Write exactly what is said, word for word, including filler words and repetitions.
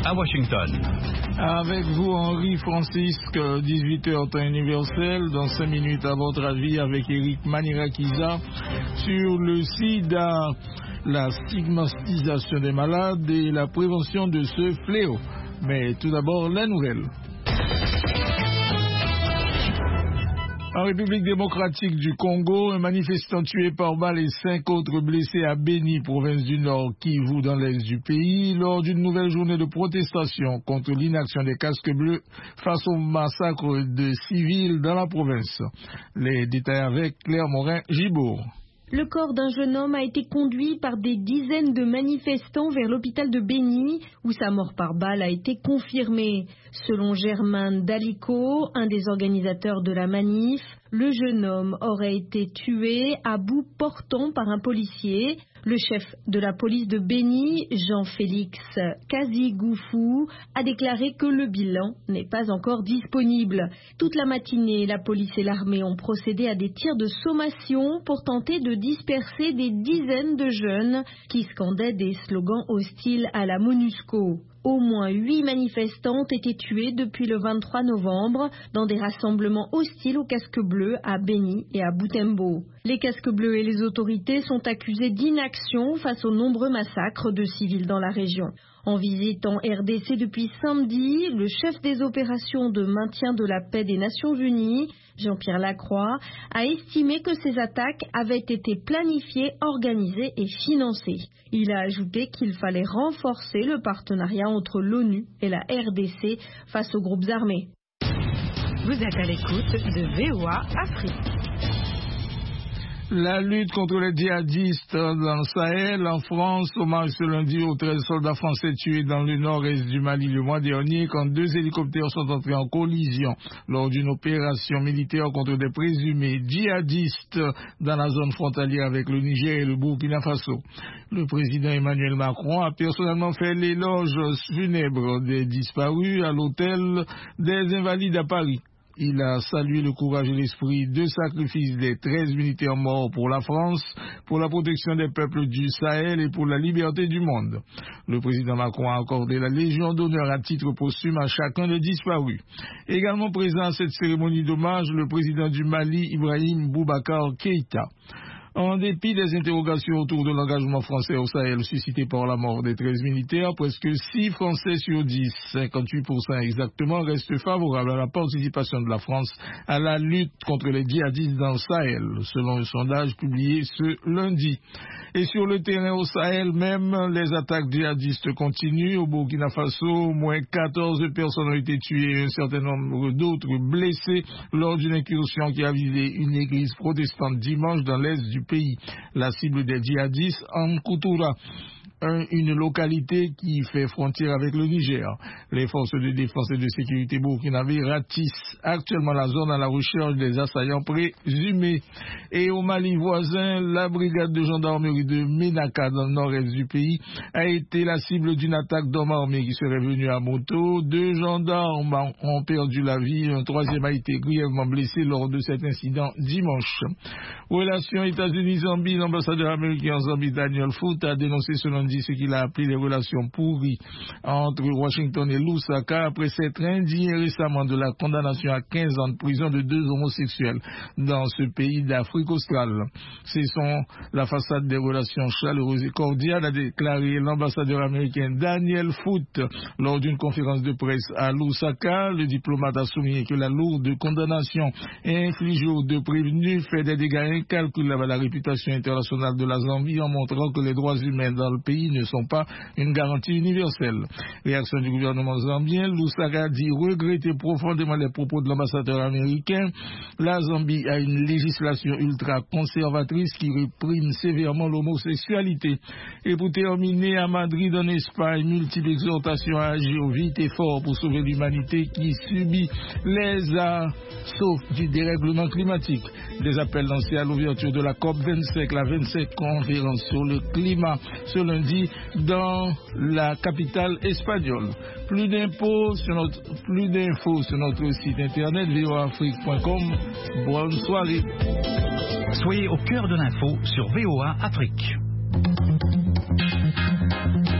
à Washington. Avec vous, Henri Francisque, dix-huit heures temps universel, dans cinq minutes à votre avis avec Eric Manirakiza sur le sida, la stigmatisation des malades et la prévention de ce fléau. Mais tout d'abord, la nouvelle. En République démocratique du Congo, un manifestant tué par balle et cinq autres blessés à Beni, province du Nord, Kivu, dans l'est du pays, lors d'une nouvelle journée de protestation contre l'inaction des casques bleus face au massacre de civils dans la province. Les détails avec Claire Morin-Gibourg. Le corps d'un jeune homme a été conduit par des dizaines de manifestants vers l'hôpital de Beni, où sa mort par balle a été confirmée. Selon Germain Dalico, un des organisateurs de la manif, le jeune homme aurait été tué à bout portant par un policier. Le chef de la police de Beni, Jean-Félix Kazigouffou, a déclaré que le bilan n'est pas encore disponible. Toute la matinée, la police et l'armée ont procédé à des tirs de sommation pour tenter de disperser des dizaines de jeunes qui scandaient des slogans hostiles à la MONUSCO. Au moins huit manifestants ont été tués depuis le vingt-trois novembre dans des rassemblements hostiles aux casques bleus à Beni et à Butembo. Les casques bleus et les autorités sont accusés d'inaction face aux nombreux massacres de civils dans la région. En visite en R D C depuis samedi, le chef des opérations de maintien de la paix des Nations Unies, Jean-Pierre Lacroix, a estimé que ces attaques avaient été planifiées, organisées et financées. Il a ajouté qu'il fallait renforcer le partenariat entre l'ONU et la R D C face aux groupes armés. Vous êtes à l'écoute de V O A Afrique. La lutte contre les djihadistes dans le Sahel, en France, hommage ce lundi aux treize soldats français tués dans le nord-est du Mali le mois dernier quand deux hélicoptères sont entrés en collision lors d'une opération militaire contre des présumés djihadistes dans la zone frontalière avec le Niger et le Burkina Faso. Le président Emmanuel Macron a personnellement fait l'éloge funèbre des disparus à l'hôtel des Invalides à Paris. Il a salué le courage et l'esprit de sacrifice des treize militaires morts pour la France, pour la protection des peuples du Sahel et pour la liberté du monde. Le président Macron a accordé la Légion d'honneur à titre posthume à chacun des disparus. Également présent à cette cérémonie d'hommage, le président du Mali, Ibrahim Boubacar Keïta. En dépit des interrogations autour de l'engagement français au Sahel suscité par la mort des treize militaires, presque six Français sur dix, cinquante-huit pour cent exactement, restent favorables à la participation de la France à la lutte contre les djihadistes dans le Sahel, selon un sondage publié ce lundi. Et sur le terrain au Sahel même, les attaques djihadistes continuent. Au Burkina Faso, au moins quatorze personnes ont été tuées et un certain nombre d'autres blessées lors d'une incursion qui a visé une église protestante dimanche dans l'est du pays. La cible des djihadistes, Nkoutoura, Un, une localité qui fait frontière avec le Niger. Les forces de défense et de sécurité burkinabées ratissent actuellement la zone à la recherche des assaillants présumés. Et au Mali voisin, la brigade de gendarmerie de Ménaka dans le nord-est du pays a été la cible d'une attaque d'hommes armés qui serait venue à moto. Deux gendarmes ont perdu la vie, un troisième a été grièvement blessé lors de cet incident dimanche. Relations États-Unis-Zambie, l'ambassadeur américain en Zambie Daniel Foote a dénoncé selon dit ce qu'il a appelé les relations pourries entre Washington et Lusaka après s'être indigné récemment de la condamnation à quinze ans de prison de deux homosexuels dans ce pays d'Afrique australe. C'est son la façade des relations chaleureuses et cordiales, a déclaré l'ambassadeur américain Daniel Foote lors d'une conférence de presse à Lusaka. Le diplomate a souligné que la lourde condamnation infligée aux deux prévenus fait des dégâts incalculables à la réputation internationale de la Zambie en montrant que les droits humains dans le pays ne sont pas une garantie universelle. Réaction du gouvernement zambien, Lusaka dit regretter profondément les propos de l'ambassadeur américain. La Zambie a une législation ultra-conservatrice qui réprime sévèrement l'homosexualité. Et pour terminer, à Madrid, en Espagne, multiples exhortations à agir vite et fort pour sauver l'humanité qui subit les assauts du dérèglement climatique. Des appels lancés à l'ouverture de la COP vingt-cinq, la vingt-cinq conférence sur le climat, ce lundi dans la capitale espagnole. Plus d'infos sur notre, plus d'infos sur notre site internet v o a afrique point com. Bonne soirée. Soyez au cœur de l'info sur V O A Afrique.